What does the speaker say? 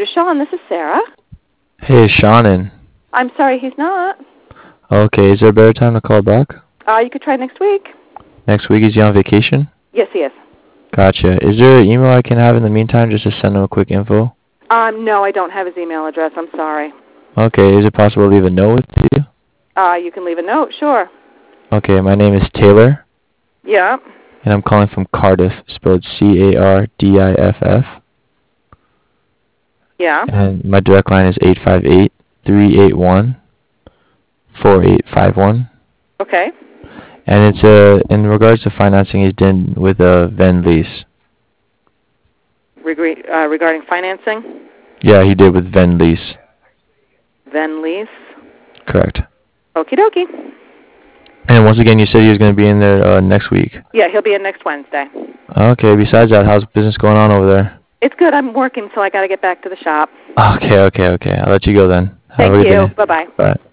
Sean. This is Sarah. Hey, Shannon. I'm sorry he's not. Okay, is there a better time to call back? You could try next week. Next week, is he on vacation? Yes, he is. Gotcha. Is there an email I can have in the meantime just to send him a quick info? No, I don't have his email address. I'm sorry. Okay, is it possible to leave a note with you? You can leave a note, sure. Okay, my name is Taylor. Yeah. And I'm calling from Cardiff, spelled Cardiff. Yeah. And my direct line is 858-381-4851. Okay. And it's in regards to financing he's done with Van Lease. Regarding financing? Yeah, he did with Van Lease. Van Lease? Correct. Okie dokie. And once again, you said he was going to be in there next week. Yeah, he'll be in next Wednesday. Okay, besides that, how's business going on over there? It's good. I'm working, so I got to get back to the shop. Okay. I'll let you go then. Thank you. Bye-bye. Bye.